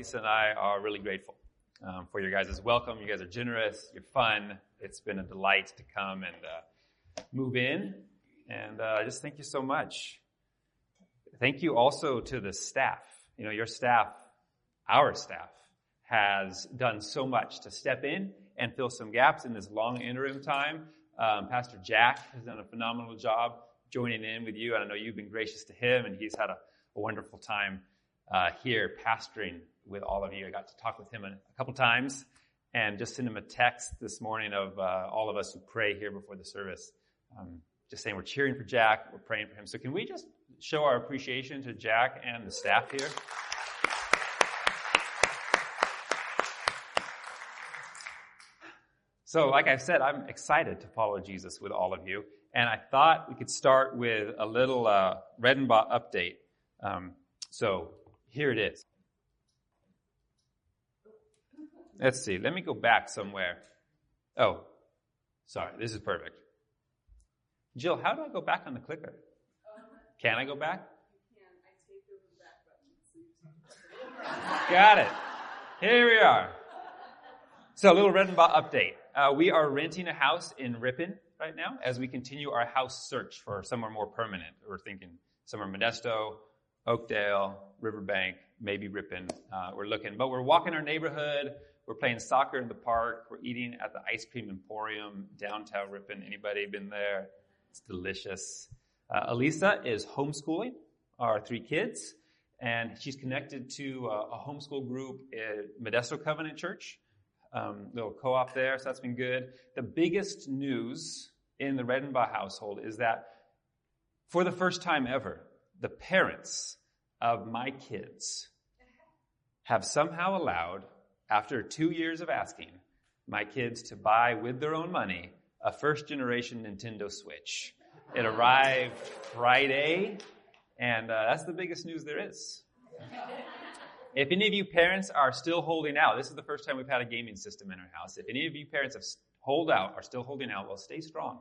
Lisa and I are really grateful for your guys' welcome. You guys are generous. You're fun. It's been a delight to come and move in. And just thank you so much. Thank you also to the staff. You know, your staff, our staff, has done so much to step in and fill some gaps in this long interim time. Pastor Jack has done a phenomenal job joining in with you. And I know you've been gracious to him, and he's had a wonderful time here pastoring with all of you. I got to talk with him a couple times and just send him a text this morning of all of us who pray here before the service. Just saying we're cheering for Jack, we're praying for him. So can we just show our appreciation to Jack and the staff here? So like I said, I'm excited to follow Jesus with all of you. And I thought we could start with a little Redenbaugh update. So here it is. Let's see. Let me go back somewhere. Oh, sorry. This is perfect. Jill, how do I go back on the clicker? Can I go back? You can. I taped over the back button. Got it. Here we are. So a little Redenbaugh update. We are renting a house in Ripon right now as we continue our house search for somewhere more permanent. We're thinking somewhere Modesto, Oakdale, Riverbank, maybe Ripon. We're looking, but we're walking our neighborhood. We're playing soccer in the park. We're eating at the Ice Cream Emporium, downtown Ripon. Anybody been there? It's delicious. Elisa is homeschooling our 3 kids, and she's connected to a homeschool group at Modesto Covenant Church, little co-op there, so that's been good. The biggest news in the Redenbaugh household is that for the first time ever, the parents of my kids have somehow allowed, after 2 years of asking, my kids to buy with their own money a first-generation Nintendo Switch. It arrived Friday, and that's the biggest news there is. If any of you parents are still holding out, this is the first time we've had a gaming system in our house. If any of you parents are still holding out, well, stay strong.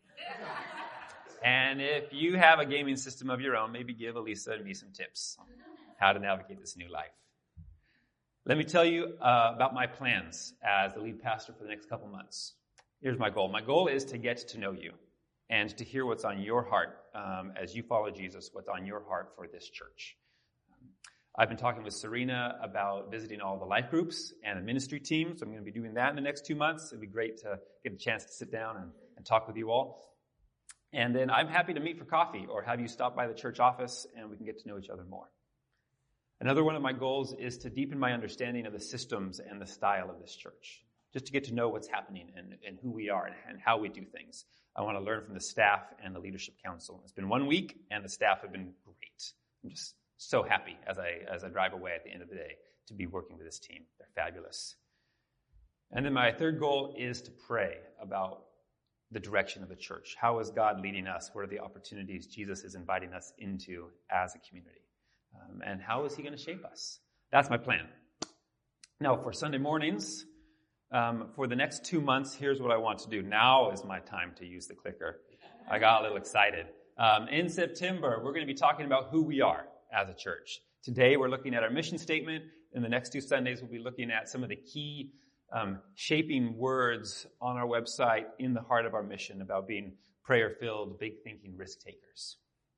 And if you have a gaming system of your own, maybe give Elisa and me some tips on how to navigate this new life. Let me tell you about my plans as the lead pastor for the next couple months. Here's my goal. My goal is to get to know you and to hear what's on your heart as you follow Jesus, what's on your heart for this church. I've been talking with Serena about visiting all the life groups and the ministry team, so I'm going to be doing that in the next 2 months. It'd be great to get a chance to sit down and talk with you all. And then I'm happy to meet for coffee or have you stop by the church office and we can get to know each other more. Another one of my goals is to deepen my understanding of the systems and the style of this church, just to get to know what's happening and who we are and how we do things. I want to learn from the staff and the leadership council. It's been 1 week and the staff have been great. I'm just so happy as I drive away at the end of the day to be working with this team. They're fabulous. And then my third goal is to pray about the direction of the church. How is God leading us? What are the opportunities Jesus is inviting us into as a community? And how is he going to shape us? That's my plan. Now, for Sunday mornings, for the next 2 months, here's what I want to do. Now is my time to use the clicker. I got a little excited. In September, we're going to be talking about who we are as a church. Today, we're looking at our mission statement. In the next 2 Sundays, we'll be looking at some of the key shaping words on our website in the heart of our mission about being prayer-filled, big-thinking risk-takers.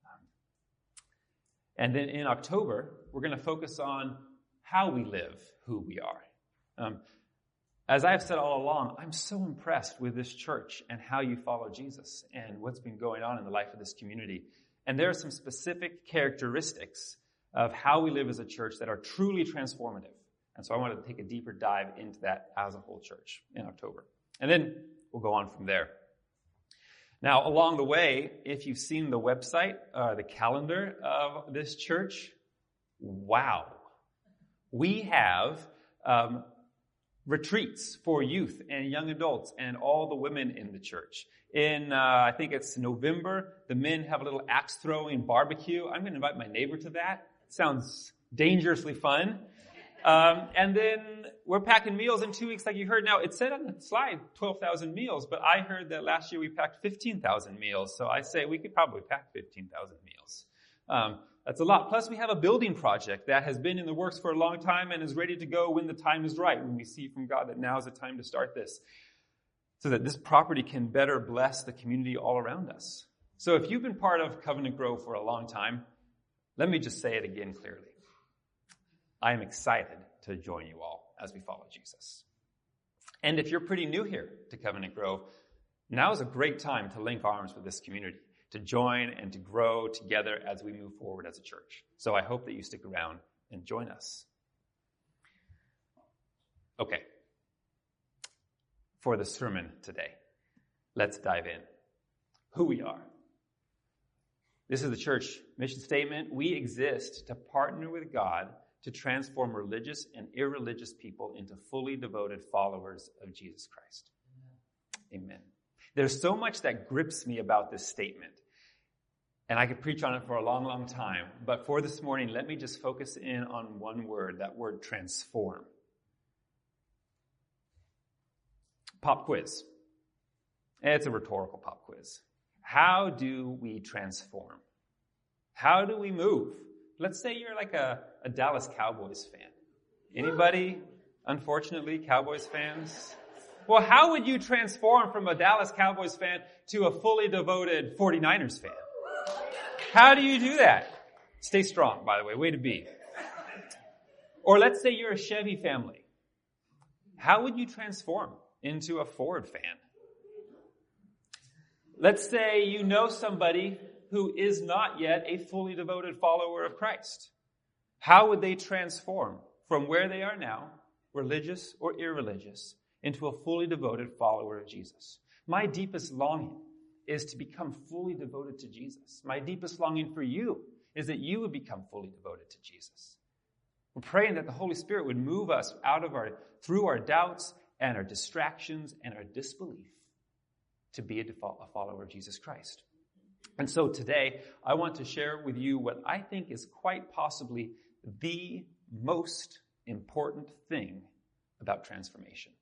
And then in October, we're going to focus on how we live who we are. As I've said all along, I'm so impressed with this church and how you follow Jesus and what's been going on in the life of this community. And there are some specific characteristics of how we live as a church that are truly transformative. And so I want to take a deeper dive into that as a whole church in October. And then we'll go on from there. Now, along the way, if you've seen the website, the calendar of this church, wow. We have retreats for youth and young adults and all the women in the church. In, I think it's November, the men have a little axe throwing barbecue. I'm going to invite my neighbor to that. Sounds dangerously fun. And then we're packing meals in 2 weeks like you heard. Now, it said on the slide 12,000 meals, but I heard that last year we packed 15,000 meals. So I say we could probably pack 15,000 meals. That's a lot. Plus, we have a building project that has been in the works for a long time and is ready to go when the time is right, when we see from God that now is the time to start this, so that this property can better bless the community all around us. So if you've been part of Covenant Grove for a long time, let me just say it again clearly. I am excited to join you all as we follow Jesus. And if you're pretty new here to Covenant Grove, now is a great time to link arms with this community, to join and to grow together as we move forward as a church. So I hope that you stick around and join us. Okay. For the sermon today, let's dive in. Who we are. This is the church mission statement. We exist to partner with God to transform religious and irreligious people into fully devoted followers of Jesus Christ. Amen. There's so much that grips me about this statement, and I could preach on it for a long, long time. But for this morning, let me just focus in on one word, that word transform. Pop quiz. It's a rhetorical pop quiz. How do we transform? How do we move? Let's say you're like a Dallas Cowboys fan. Anybody, unfortunately, Cowboys fans? Well, how would you transform from a Dallas Cowboys fan to a fully devoted 49ers fan? How do you do that? Stay strong, by the way. Way to be. Or let's say you're a Chevy family. How would you transform into a Ford fan? Let's say you know somebody who is not yet a fully devoted follower of Christ. How would they transform from where they are now, religious or irreligious, into a fully devoted follower of Jesus? My deepest longing is to become fully devoted to Jesus. My deepest longing for you is that you would become fully devoted to Jesus. We're praying that the Holy Spirit would move us through our doubts and our distractions and our disbelief to be a follower of Jesus Christ. And so today, I want to share with you what I think is quite possibly the most important thing about transformation.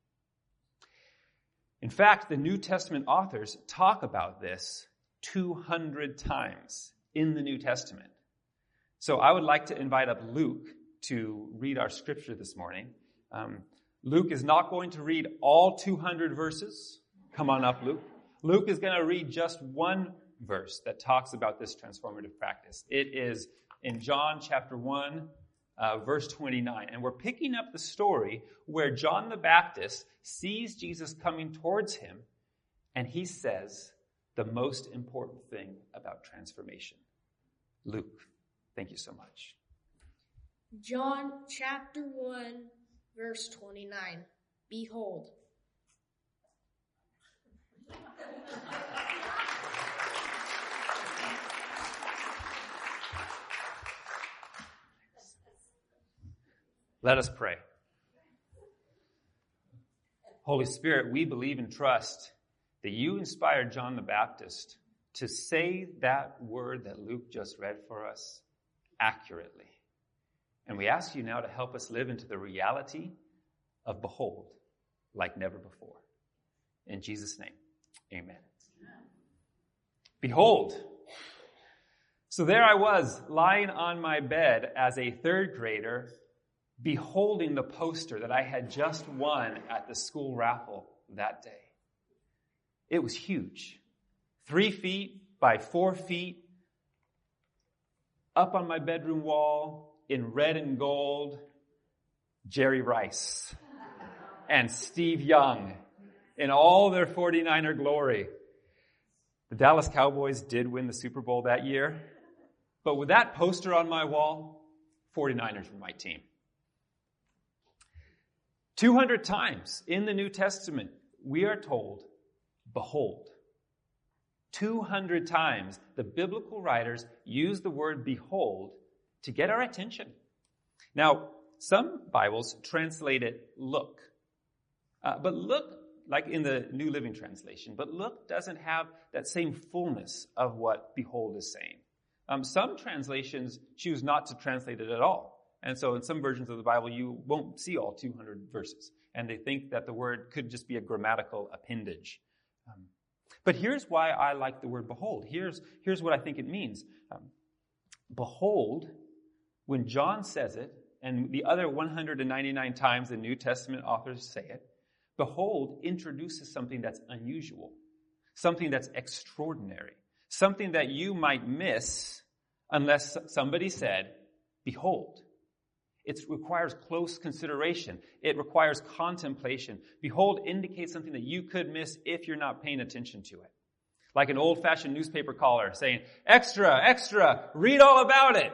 In fact, the New Testament authors talk about this 200 times in the New Testament. So I would like to invite up Luke to read our scripture this morning. Luke is not going to read all 200 verses. Come on up, Luke. Luke is going to read just one verse that talks about this transformative practice. It is in John chapter 1, verse 29. And we're picking up the story where John the Baptist sees Jesus coming towards him, and he says the most important thing about transformation. Luke, thank you so much. John chapter 1, verse 29. Behold. Let us pray. Holy Spirit, we believe and trust that you inspired John the Baptist to say that word that Luke just read for us accurately. And we ask you now to help us live into the reality of behold, like never before. In Jesus' name, amen. Behold. So there I was, lying on my bed as a third grader, beholding the poster that I had just won at the school raffle that day. It was huge. 3 feet by 4 feet, up on my bedroom wall, in red and gold, Jerry Rice and Steve Young in all their 49er glory. The Dallas Cowboys did win the Super Bowl that year, but with that poster on my wall, 49ers were my team. 200 times in the New Testament, we are told, behold. 200 times the biblical writers use the word behold to get our attention. Now, some Bibles translate it look. But look, like in the New Living Translation, but look doesn't have that same fullness of what behold is saying. Some translations choose not to translate it at all. And so in some versions of the Bible, you won't see all 200 verses. And they think that the word could just be a grammatical appendage. But here's why I like the word behold. Here's what I think it means. Behold, when John says it, and the other 199 times the New Testament authors say it, behold introduces something that's unusual, something that's extraordinary, something that you might miss unless somebody said, behold. It requires close consideration. It requires contemplation. Behold indicates something that you could miss if you're not paying attention to it. Like an old-fashioned newspaper caller saying, extra, extra, read all about it.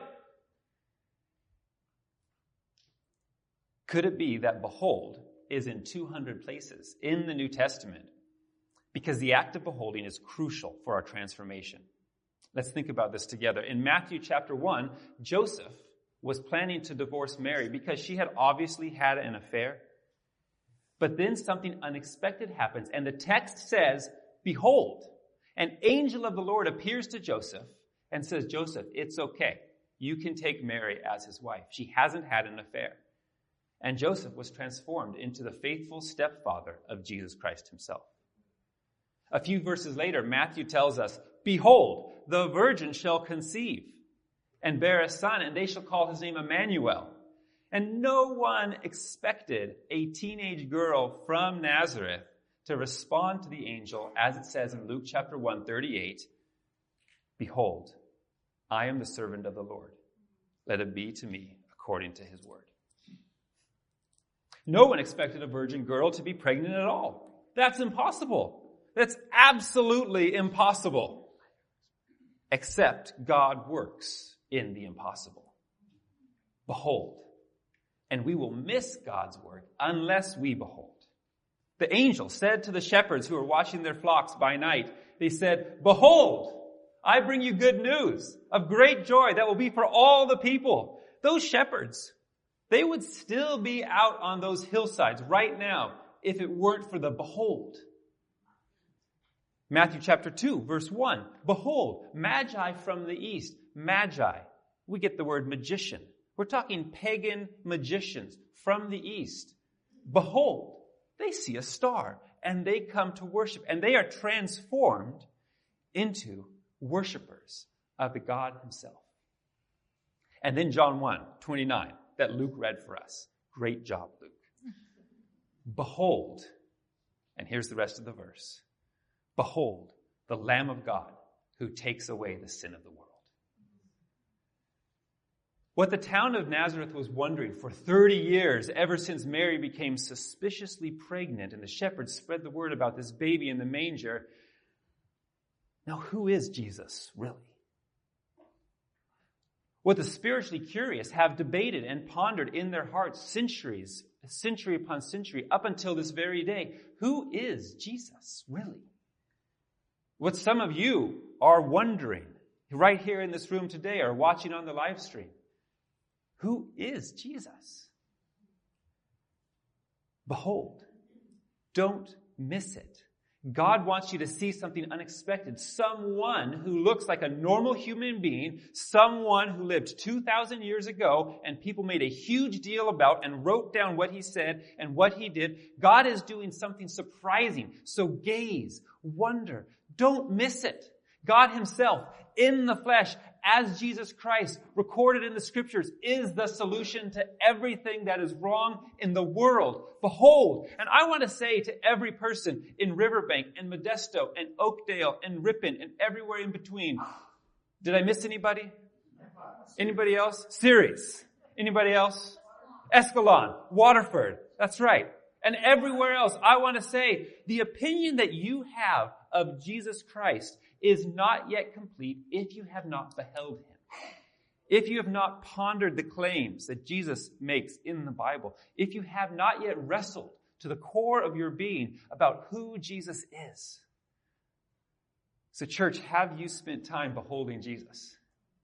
Could it be that behold is in 200 places in the New Testament? Because the act of beholding is crucial for our transformation. Let's think about this together. In Matthew chapter 1, Joseph was planning to divorce Mary because she had obviously had an affair. But then something unexpected happens, and the text says, behold, an angel of the Lord appears to Joseph and says, Joseph, it's okay. You can take Mary as his wife. She hasn't had an affair. And Joseph was transformed into the faithful stepfather of Jesus Christ himself. A few verses later, Matthew tells us, behold, the virgin shall conceive and bear a son, and they shall call his name Emmanuel. And no one expected a teenage girl from Nazareth to respond to the angel, as it says in Luke chapter 1:38, behold, I am the servant of the Lord. Let it be to me according to his word. No one expected a virgin girl to be pregnant at all. That's impossible. That's absolutely impossible. Except God works in the impossible. Behold. And we will miss God's work unless we behold. The angel said to the shepherds who were watching their flocks by night, they said, behold, I bring you good news of great joy that will be for all the people. Those shepherds, they would still be out on those hillsides right now if it weren't for the behold. Matthew chapter 2, verse 1. Behold, magi from the east. Magi. We get the word magician. We're talking pagan magicians from the east. Behold, they see a star and they come to worship, and they are transformed into worshipers of the God himself. And then John 1:29 that Luke read for us. Great job, Luke. Behold, and here's the rest of the verse. Behold, the Lamb of God who takes away the sin of the world. What the town of Nazareth was wondering for 30 years, ever since Mary became suspiciously pregnant and the shepherds spread the word about this baby in the manger, now who is Jesus really? What the spiritually curious have debated and pondered in their hearts century upon century, up until this very day. Who is Jesus really? What some of you are wondering right here in this room today or watching on the live stream. Who is Jesus? Behold, don't miss it. God wants you to see something unexpected. Someone who looks like a normal human being, someone who lived 2,000 years ago and people made a huge deal about and wrote down what he said and what he did. God is doing something surprising. So gaze, wonder, don't miss it. God himself in the flesh as Jesus Christ, recorded in the scriptures, is the solution to everything that is wrong in the world. Behold, and I want to say to every person in Riverbank and Modesto and Oakdale and Ripon and everywhere in between, did I miss anybody? Anybody else? Ceres. Anybody else? Escalon, Waterford. That's right. And everywhere else, I want to say, the opinion that you have of Jesus Christ is not yet complete if you have not beheld him. If you have not pondered the claims that Jesus makes in the Bible. If you have not yet wrestled to the core of your being about who Jesus is. So church, have you spent time beholding Jesus?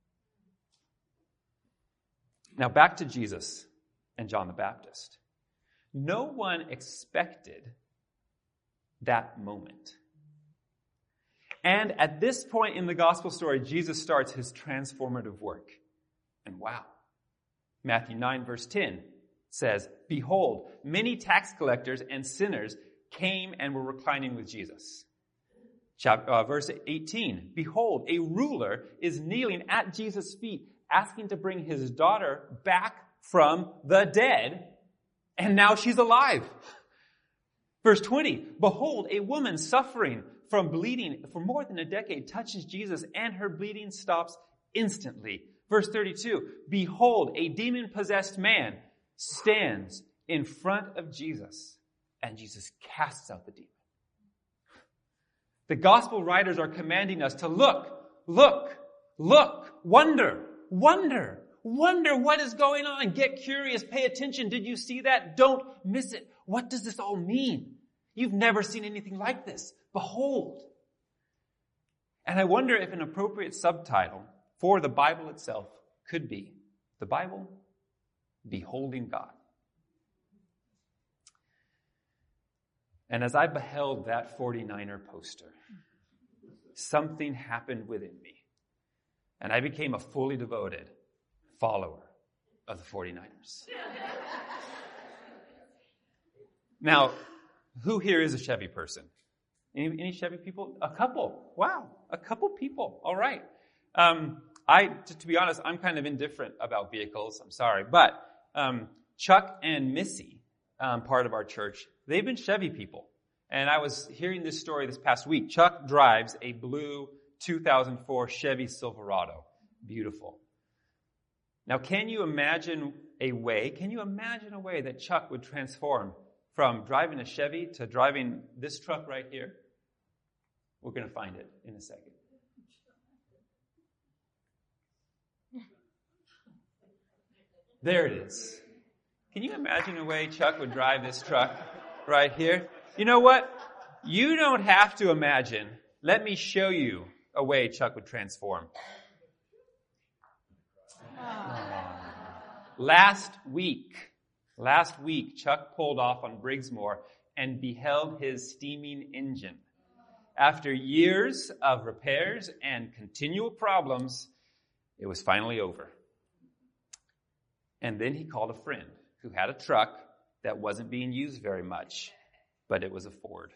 Now back to Jesus and John the Baptist. No one expected that moment. And at this point in the gospel story, Jesus starts his transformative work. And wow. Matthew 9 verse 10 says, behold, many tax collectors and sinners came and were reclining with Jesus. Verse 18, behold, a ruler is kneeling at Jesus' feet, asking to bring his daughter back from the dead, and now she's alive. Verse 20, behold, a woman suffering from bleeding for more than a decade touches Jesus, and her bleeding stops instantly. Verse 32, behold, a demon-possessed man stands in front of Jesus, and Jesus casts out the demon. The gospel writers are commanding us to look, wonder what is going on. Get curious, pay attention. Did you see that? Don't miss it. What does this all mean? You've never seen anything like this. Behold. And I wonder if an appropriate subtitle for the Bible itself could be the Bible Beholding God. And as I beheld that 49er poster, something happened within me. And I became a fully devoted follower of the 49ers. Now, who here is a Chevy person? Any Chevy people? A couple. Wow. A couple people. All right. To be honest, I'm kind of indifferent about vehicles. I'm sorry. But Chuck and Missy, part of our church, they've been Chevy people. And I was hearing this story this past week. Chuck drives a blue 2004 Chevy Silverado. Beautiful. Now, can you imagine a way that Chuck would transform from driving a Chevy to driving this truck right here? We're going to find it in a second. There it is. Can you imagine a way Chuck would drive this truck right here? You know what? You don't have to imagine. Let me show you a way Chuck would transform. Last week, Chuck pulled off on Briggsmore and beheld his steaming engine. After years of repairs and continual problems, it was finally over. And then he called a friend who had a truck that wasn't being used very much, but it was a Ford.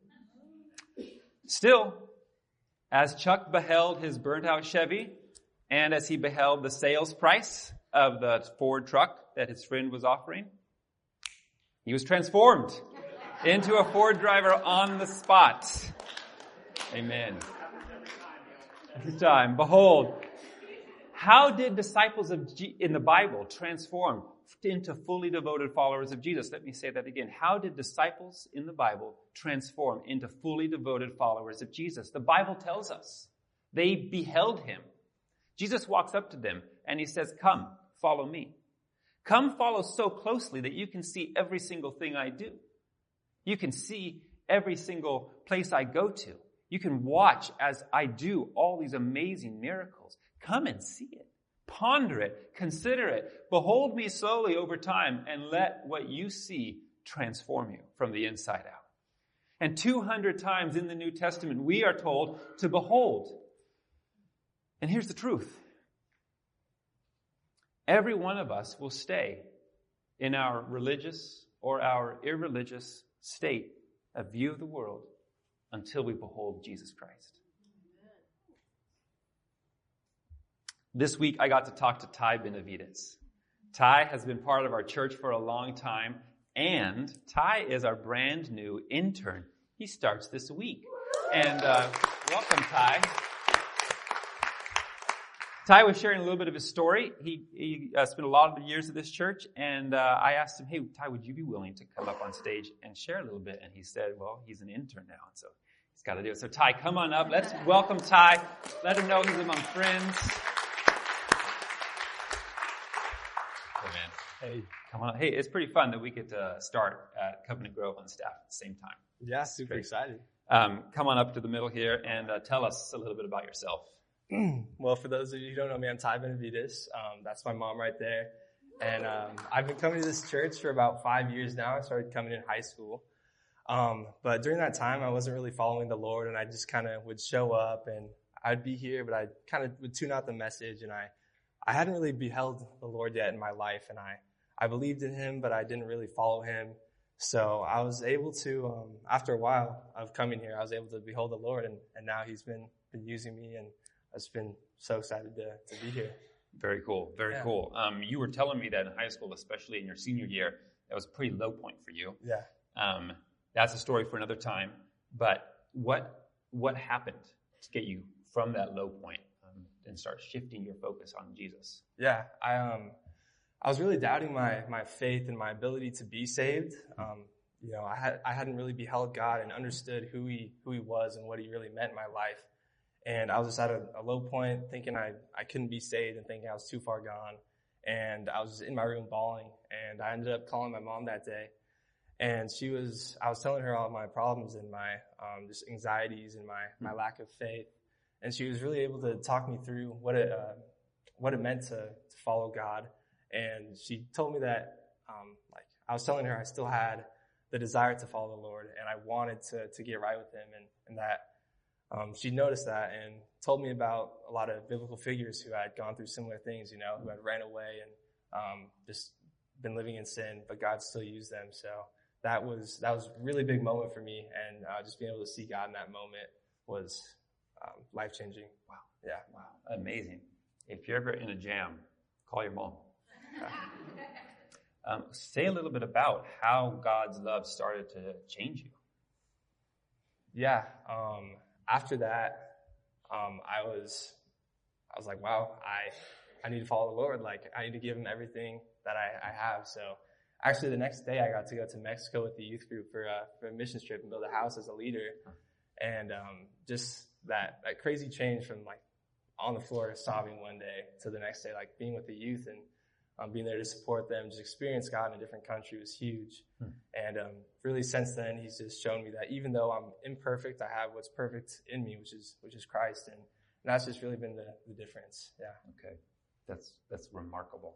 Still, as Chuck beheld his burnt-out Chevy, and as he beheld the sales price of the Ford truck that his friend was offering, he was transformed into a Ford driver on the spot. Amen. Every time. Behold, how did disciples in the Bible transform into fully devoted followers of Jesus? Let me say that again. How did disciples in the Bible transform into fully devoted followers of Jesus? The Bible tells us they beheld him. Jesus walks up to them and he says, "Come, follow me." Come follow so closely that you can see every single thing I do. You can see every single place I go to. You can watch as I do all these amazing miracles. Come and see it. Ponder it. Consider it. Behold me slowly over time and let what you see transform you from the inside out. And 200 times in the New Testament, we are told to behold. And here's the truth. Every one of us will stay in our religious or our irreligious state of view of the world until we behold Jesus Christ. This week, I got to talk to Ty Benavides. Ty has been part of our church for a long time, and Ty is our brand new intern. He starts this week. And welcome, Ty. Ty was sharing a little bit of his story. He spent a lot of the years at this church, and I asked him, "Hey, Ty, would you be willing to come up on stage and share a little bit?" And he said, well, he's an intern now, and so he's got to do it. So Ty, come on up. Let's welcome Ty. Let him know he's among friends. Hey, man. Hey. Come on. Hey, it's pretty fun that we get to start at Covenant Grove on staff at the same time. Yeah, super excited. Come on up to the middle here and tell us a little bit about yourself. Well, for those of you who don't know me, I'm Ty Benavides. That's my mom right there. And I've been coming to this church for about 5 years now. I started coming in high school. But during that time, I wasn't really following the Lord, and I just kind of would show up, and I'd be here, but I kind of would tune out the message, and I hadn't really beheld the Lord yet in my life, and I believed in him, but I didn't really follow him. So I was able to, after a while of coming here, I was able to behold the Lord, and now he's been using me, and I've been so excited to be here. Very cool. Very cool. You were telling me that in high school, especially in your senior year, that was a pretty low point for you. Yeah. That's a story for another time. But what happened to get you from that low point and start shifting your focus on Jesus? Yeah. I was really doubting my faith and my ability to be saved. I hadn't really beheld God and understood who he was and what he really meant in my life. And I was just at a low point, thinking I couldn't be saved and thinking I was too far gone. And I was just in my room bawling. And I ended up calling my mom that day. And I was telling her all my problems and my just anxieties and my lack of faith. And she was really able to talk me through what it meant to follow God. And she told me that, I was telling her I still had the desire to follow the Lord, and I wanted to get right with him, and that she noticed that and told me about a lot of biblical figures who had gone through similar things, who had ran away and just been living in sin, but God still used them. So that was a really big moment for me, and just being able to see God in that moment was life-changing. Wow. Yeah. Wow. Amazing. If you're ever in a jam, call your mom. Say a little bit about how God's love started to change you. Yeah. After that, I was like, wow, I need to follow the Lord. Like, I need to give him everything that I have. So actually the next day I got to go to Mexico with the youth group for a missions trip and build a house as a leader. And just that crazy change from like on the floor sobbing one day to the next day, like being with the youth and being there to support them, just experience God in a different country was huge. And really since then, he's just shown me that even though I'm imperfect, I have what's perfect in me, which is Christ. And that's just really been the difference. Yeah. Okay. That's remarkable.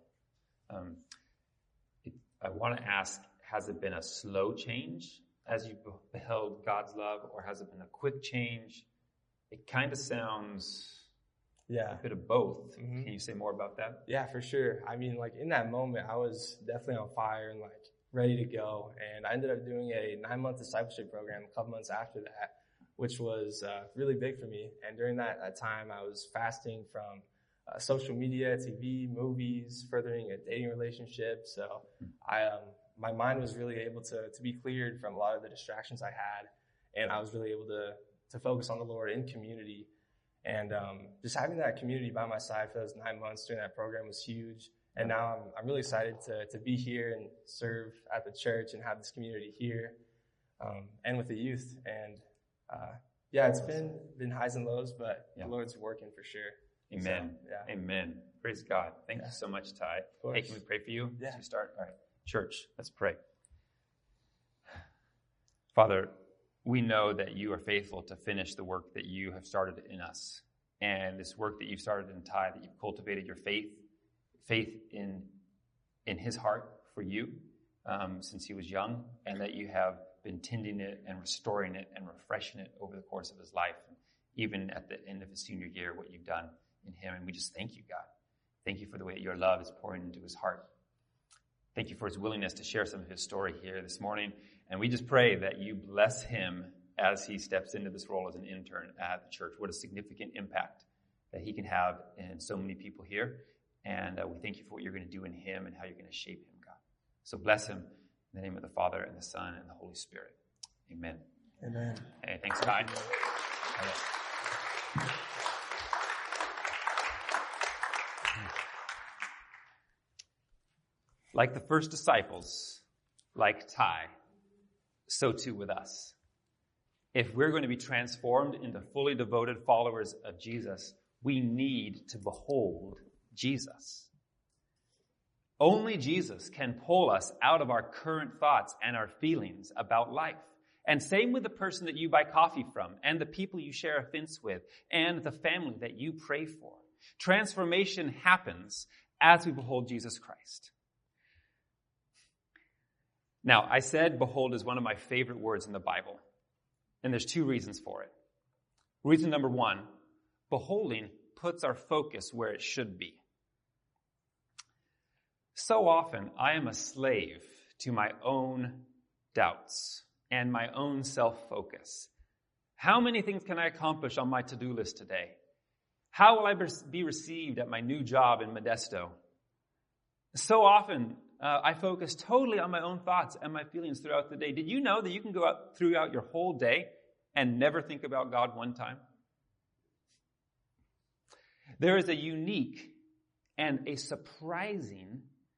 I want to ask, has it been a slow change as you beheld God's love, or has it been a quick change? It kind of sounds a bit of both. Mm-hmm. Can you say more about that? Yeah, for sure. I mean, like in that moment, I was definitely on fire and like ready to go. And I ended up doing a 9-month discipleship program a couple months after that, which was really big for me. And during that time, I was fasting from social media, TV, movies, furthering a dating relationship. So my mind was really able to be cleared from a lot of the distractions I had. And I was really able to focus on the Lord in community. And just having that community by my side for those 9 months during that program was huge. And now I'm really excited to be here and serve at the church and have this community here and with the youth. And it's been highs and lows, but the Lord's working for sure. Amen. So, Amen. Praise God. Thank you so much, Ty. Hey, can we pray for you as you start? All right. Church, let's pray. Father, we know that you are faithful to finish the work that you have started in us. And this work that you've started in Ty, that you've cultivated your faith in his heart for you since he was young, and that you have been tending it and restoring it and refreshing it over the course of his life, even at the end of his senior year, what you've done in him. And we just thank you, God. Thank you for the way your love is pouring into his heart. Thank you for his willingness to share some of his story here this morning. And we just pray that you bless him as he steps into this role as an intern at the church. What a significant impact that he can have in so many people here. And we thank you for what you're going to do in him and how you're going to shape him, God. So bless him in the name of the Father and the Son and the Holy Spirit. Amen. Amen. Hey, thanks, Ty. Like the first disciples, like Ty, so too with us. If we're going to be transformed into fully devoted followers of Jesus, we need to behold Jesus. Only Jesus can pull us out of our current thoughts and our feelings about life. And same with the person that you buy coffee from, and the people you share a fence with, and the family that you pray for. Transformation happens as we behold Jesus Christ. Now, I said behold is one of my favorite words in the Bible. And there's 2 reasons for it. Reason number 1, beholding puts our focus where it should be. So often, I am a slave to my own doubts and my own self-focus. How many things can I accomplish on my to-do list today? How will I be received at my new job in Modesto? So often, I focus totally on my own thoughts and my feelings throughout the day. Did you know that you can go out throughout your whole day and never think about God one time? There is a unique and a surprising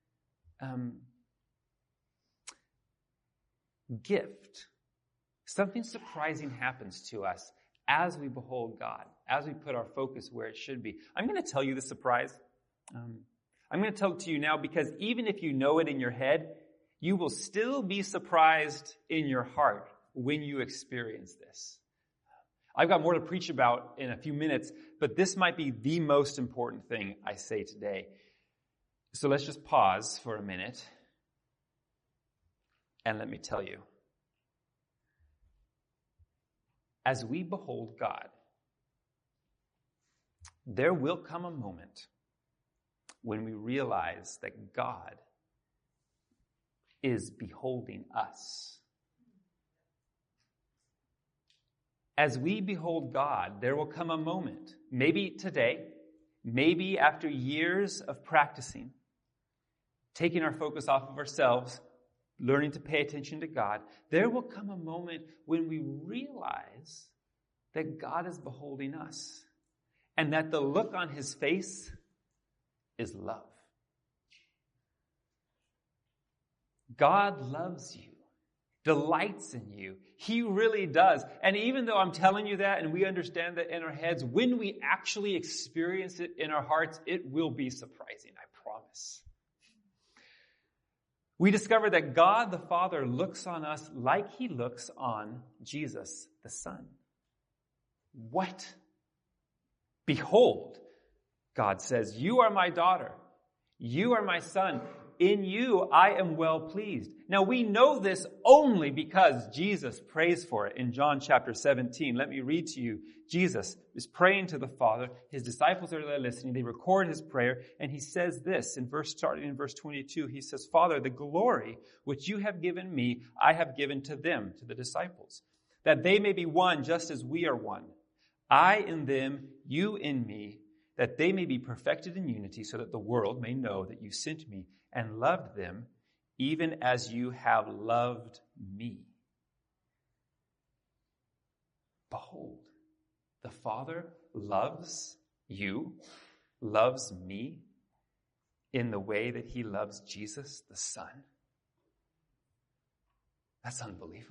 gift. Something surprising happens to us as we behold God, as we put our focus where it should be. I'm going to tell you the surprise. I'm going to tell it to you now because even if you know it in your head, you will still be surprised in your heart when you experience this. I've got more to preach about in a few minutes, but this might be the most important thing I say today. So let's just pause for a minute and let me tell you. As we behold God, there will come a moment when we realize that God is beholding us. As we behold God, there will come a moment, maybe today, maybe after years of practicing, taking our focus off of ourselves, learning to pay attention to God, there will come a moment when we realize that God is beholding us and that the look on his face is love. God loves you, delights in you. He really does. And even though I'm telling you that and we understand that in our heads, when we actually experience it in our hearts, it will be surprising, I promise. We discover that God the Father looks on us like he looks on Jesus the Son. What? Behold, God says, you are my daughter. You are my son. In you I am well pleased. Now we know this only because Jesus prays for it in John chapter 17. Let me read to you. Jesus is praying to the Father. His disciples are there listening. They record his prayer. And he says this starting in verse 22. He says, Father, the glory which you have given me, I have given to them, to the disciples, that they may be one just as we are one. I in them, you in me, that they may be perfected in unity, so that the world may know that you sent me and loved them, even as you have loved me. Behold, the Father loves you, loves me, in the way that he loves Jesus, the Son. That's unbelievable.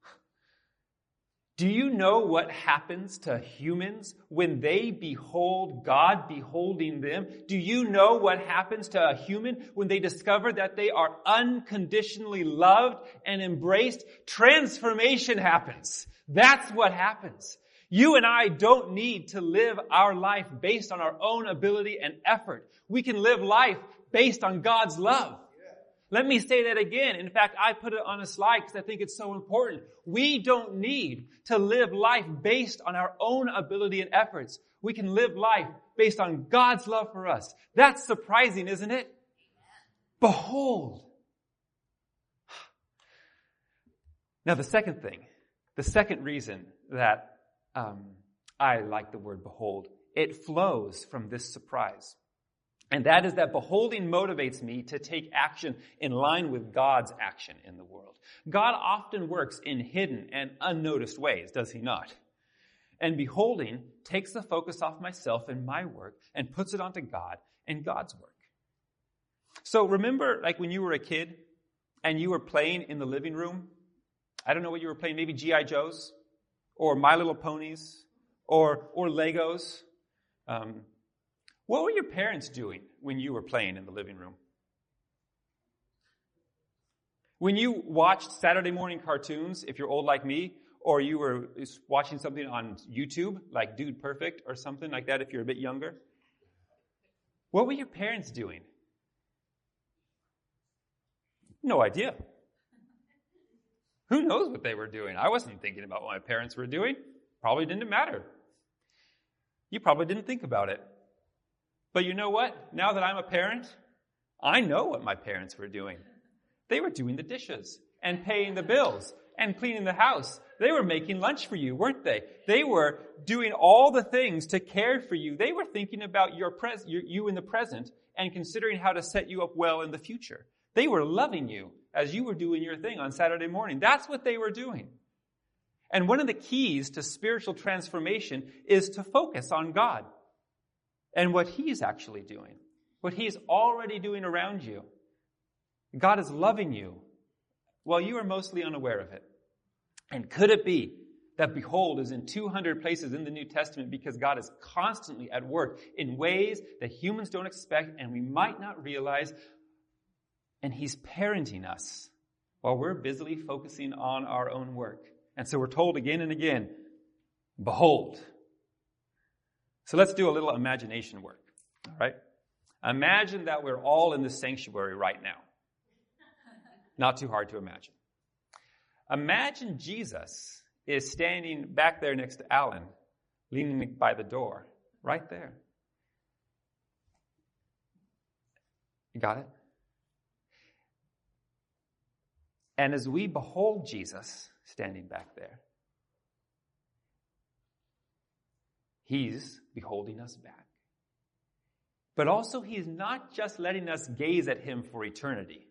Do you know what happens to humans when they behold God beholding them? Do you know what happens to a human when they discover that they are unconditionally loved and embraced? Transformation happens. That's what happens. You and I don't need to live our life based on our own ability and effort. We can live life based on God's love. Let me say that again. In fact, I put it on a slide because I think it's so important. We don't need to live life based on our own ability and efforts. We can live life based on God's love for us. That's surprising, isn't it? Behold. Now, the second reason that I like the word behold, it flows from this surprise. And that is that beholding motivates me to take action in line with God's action in the world. God often works in hidden and unnoticed ways, does he not? And beholding takes the focus off myself and my work and puts it onto God and God's work. So remember, like when you were a kid and you were playing in the living room? I don't know what you were playing, maybe G.I. Joes or My Little Ponies or Legos. What were your parents doing when you were playing in the living room? When you watched Saturday morning cartoons, if you're old like me, or you were watching something on YouTube, like Dude Perfect or something like that if you're a bit younger, what were your parents doing? No idea. Who knows what they were doing? I wasn't thinking about what my parents were doing. Probably didn't matter. You probably didn't think about it. But you know what? Now that I'm a parent, I know what my parents were doing. They were doing the dishes and paying the bills and cleaning the house. They were making lunch for you, weren't they? They were doing all the things to care for you. They were thinking about you in the present and considering how to set you up well in the future. They were loving you as you were doing your thing on Saturday morning. That's what they were doing. And one of the keys to spiritual transformation is to focus on God and what He's actually doing, what He's already doing around you. God is loving you while you are mostly unaware of it. And could it be that behold is in 200 places in the New Testament because God is constantly at work in ways that humans don't expect and we might not realize, and He's parenting us while we're busily focusing on our own work. And so we're told again and again, behold. So let's do a little imagination work, all right? Imagine that we're all in the sanctuary right now. Not too hard to imagine. Imagine Jesus is standing back there next to Alan, leaning by the door, right there. You got it? And as we behold Jesus standing back there, He's beholding us back. But also, He's not just letting us gaze at Him for eternity.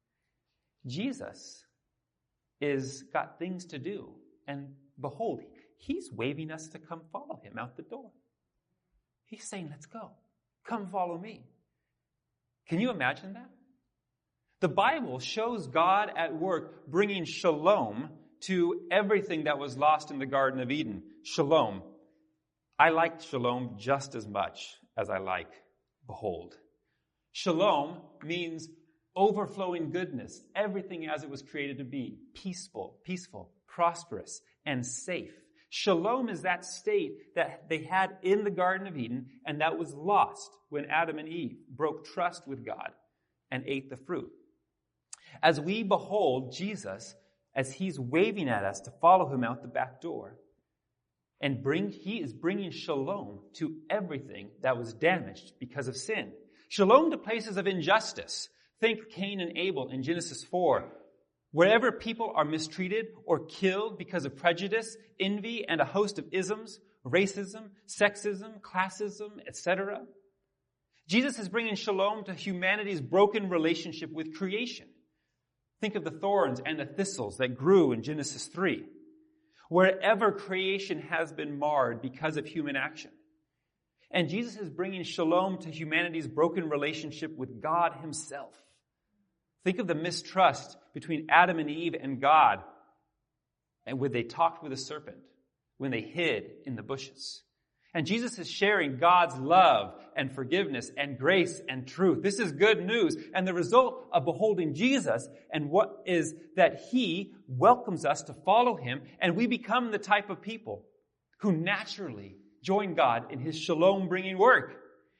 Jesus is got things to do. And behold, He's waving us to come follow Him out the door. He's saying, let's go. Come follow me. Can you imagine that? The Bible shows God at work bringing shalom to everything that was lost in the Garden of Eden. Shalom. I like shalom just as much as I like behold. Shalom means overflowing goodness, everything as it was created to be, peaceful, prosperous, and safe. Shalom is that state that they had in the Garden of Eden and that was lost when Adam and Eve broke trust with God and ate the fruit. As we behold Jesus, as He's waving at us to follow Him out the back door, and He is bringing shalom to everything that was damaged because of sin. Shalom to places of injustice. Think Cain and Abel in Genesis 4. Wherever people are mistreated or killed because of prejudice, envy, and a host of isms, racism, sexism, classism, etc. Jesus is bringing shalom to humanity's broken relationship with creation. Think of the thorns and the thistles that grew in Genesis 3. Wherever creation has been marred because of human action. And Jesus is bringing shalom to humanity's broken relationship with God Himself. Think of the mistrust between Adam and Eve and God, and when they talked with the serpent, when they hid in the bushes. And Jesus is sharing God's love and forgiveness and grace and truth. This is good news. And the result of beholding Jesus and what is that He welcomes us to follow Him, and we become the type of people who naturally join God in His shalom-bringing work.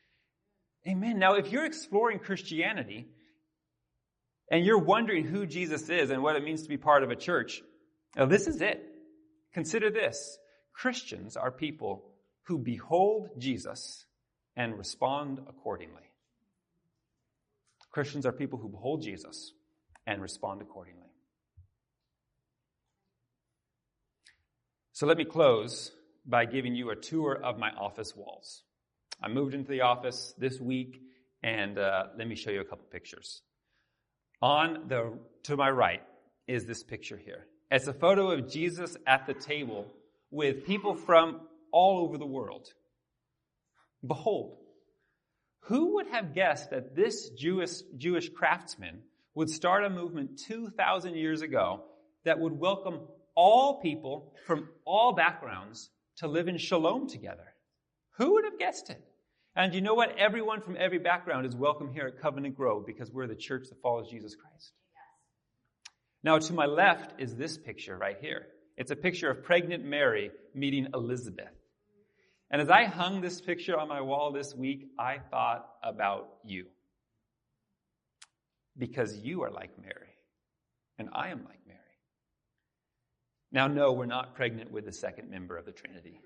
Amen. Now, if you're exploring Christianity and you're wondering who Jesus is and what it means to be part of a church, now this is it. Consider this. Christians are people who behold Jesus and respond accordingly. Christians are people who behold Jesus and respond accordingly. So let me close by giving you a tour of my office walls. I moved into the office this week, and let me show you a couple pictures. To my right is this picture here. It's a photo of Jesus at the table with people from all over the world. Behold, who would have guessed that this Jewish craftsman would start a movement 2,000 years ago that would welcome all people from all backgrounds to live in shalom together? Who would have guessed it? And you know what? Everyone from every background is welcome here at Covenant Grove because we're the church that follows Jesus Christ. Now, to my left is this picture right here. It's a picture of pregnant Mary meeting Elizabeth. And as I hung this picture on my wall this week, I thought about you. Because you are like Mary, and I am like Mary. Now, no, we're not pregnant with the second member of the Trinity.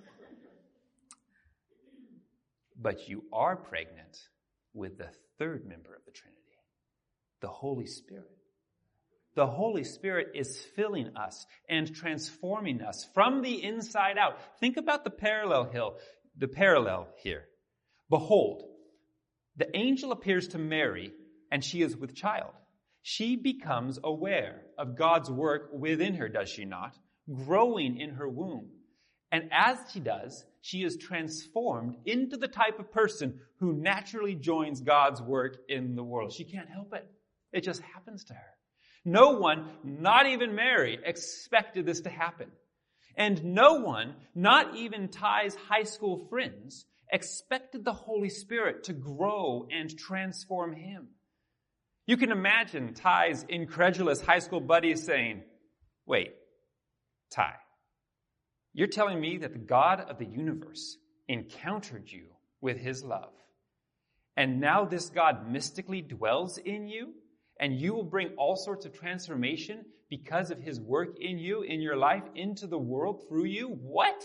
But you are pregnant with the third member of the Trinity, the Holy Spirit. The Holy Spirit is filling us and transforming us from the inside out. Think about the parallel here. Behold, the angel appears to Mary, and she is with child. She becomes aware of God's work within her, does she not? Growing in her womb. And as she does, she is transformed into the type of person who naturally joins God's work in the world. She can't help it. It just happens to her. No one, not even Mary, expected this to happen. And no one, not even Ty's high school friends, expected the Holy Spirit to grow and transform him. You can imagine Ty's incredulous high school buddies saying, "Wait, Ty, you're telling me that the God of the universe encountered you with his love, and now this God mystically dwells in you, and you will bring all sorts of transformation because of his work in you, in your life, into the world through you? What?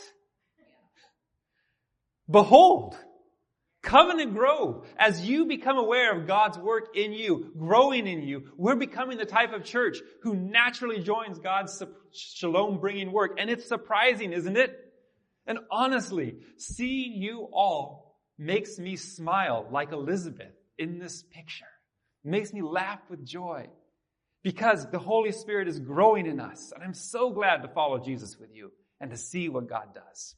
Behold, Covenant Grove, as you become aware of God's work in you, growing in you, we're becoming the type of church who naturally joins God's shalom-bringing work. And it's surprising, isn't it? And honestly, seeing you all makes me smile like Elizabeth in this picture. It makes me laugh with joy because the Holy Spirit is growing in us. And I'm so glad to follow Jesus with you and to see what God does.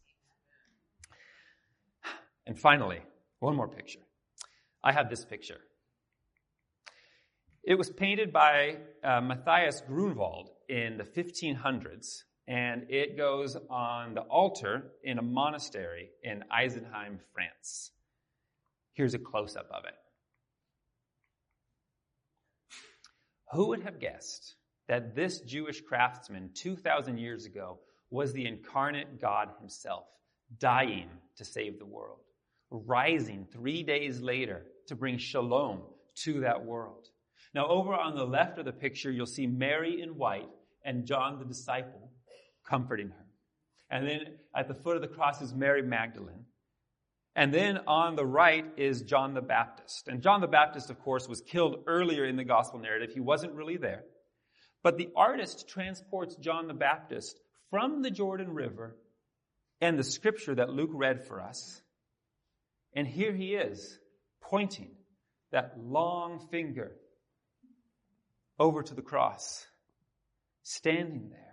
And finally, one more picture. I have this picture. It was painted by Matthias Grunwald in the 1500s, and it goes on the altar in a monastery in Eisenheim, France. Here's a close-up of it. Who would have guessed that this Jewish craftsman 2,000 years ago was the incarnate God himself, dying to save the world, rising 3 days later to bring shalom to that world. Now, over on the left of the picture, you'll see Mary in white and John the disciple comforting her. And then at the foot of the cross is Mary Magdalene. And then on the right is John the Baptist. And John the Baptist, of course, was killed earlier in the gospel narrative. He wasn't really there. But the artist transports John the Baptist from the Jordan River and the scripture that Luke read for us. And here he is, pointing that long finger over to the cross, standing there.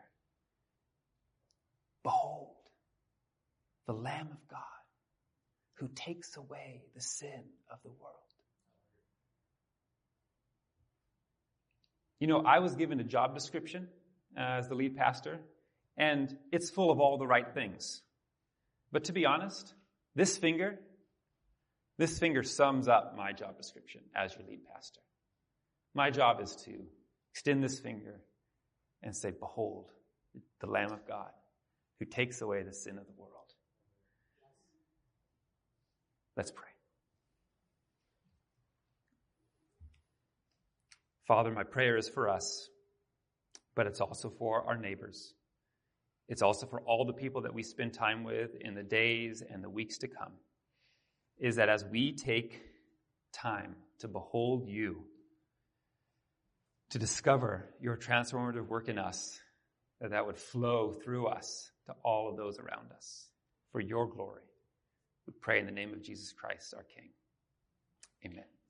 Behold, the Lamb of God who takes away the sin of the world. You know, I was given a job description as the lead pastor, and it's full of all the right things. But to be honest, this finger sums up my job description as your lead pastor. My job is to extend this finger and say, behold, the Lamb of God who takes away the sin of the world. Let's pray. Father, my prayer is for us, but it's also for our neighbors. It's also for all the people that we spend time with in the days and the weeks to come, is that as we take time to behold you, to discover your transformative work in us, that would flow through us to all of those around us for your glory. We pray in the name of Jesus Christ, our King. Amen.